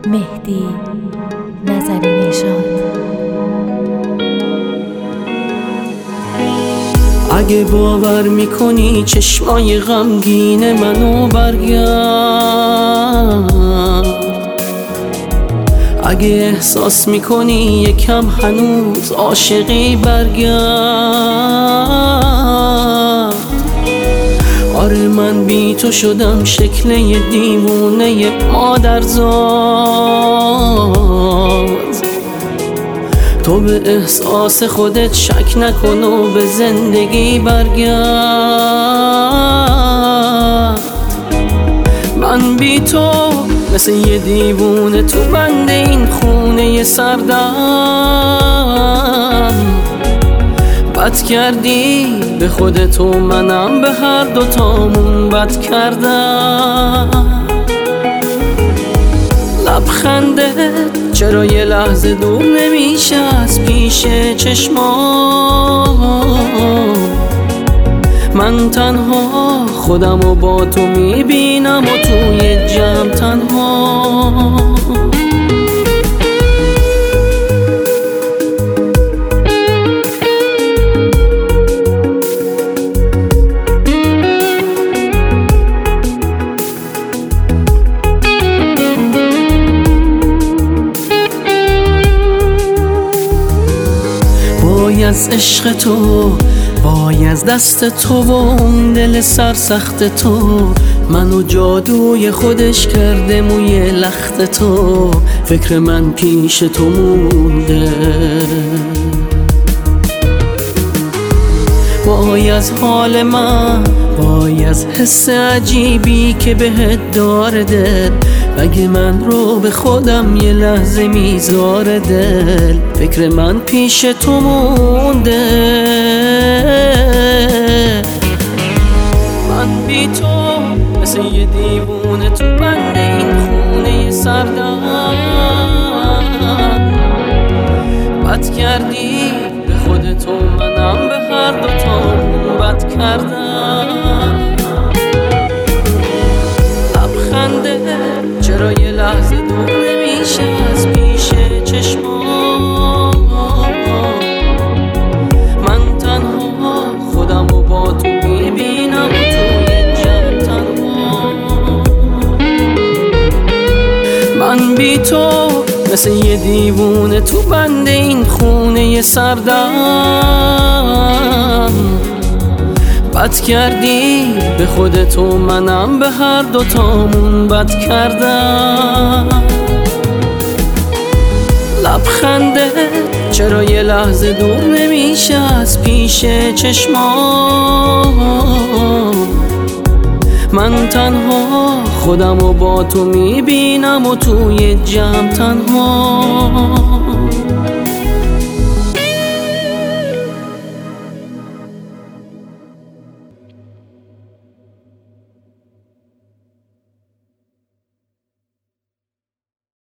مهدی نظری نژاد. اگه باور میکنی چشمای غمگین منو برگرد، اگه احساس میکنی یکم هنوز عاشقی برگرد. آره من بی تو شدم شکل یه دیوونه مادرزاد. تو به احساس خودت شک نکن و به زندگی برگرد. من بی تو مثل یه دیوونه تو بند این خونه سردم. بد کردی به خودت و منم به هر دوتامون بد کردم. لبخندت چرا یه لحظه دور نمیشه از پیش چشمام؟ من تنها خودمو با تو میبینم و توی جمع تنها. وای از عشق تو، وای از دست تو و اون دل سرسخت تو. منو جادوی خودش کرده موی لخت تو. فکر من پیش تو مونده. وای از حال من، وای از حس عجیبی که بهت داره دل. اگه من رو به خودم یه لحظه میذاره دل. فکر من پیش تو مونده. من بی تو مثل یه دیوونه تو بند این خونه سردم. بد کردی به خودت و منم به هر دوتامون بد کردم. لبخنده چرا یه لحظه دور نمیشه از پیش چشمام؟ من تنها خودمو با تو میبینم و توی جمع تنها. من بی تو مثل یه دیوونه تو بند این خونه سردم. بد کردی به خودت و منم به هر دوتامون بد کردم. لبخنده چرا یه لحظه دور نمیشه از پیش چشمام؟ من تنها خودمو با تو میبینم و توی جمع تنها.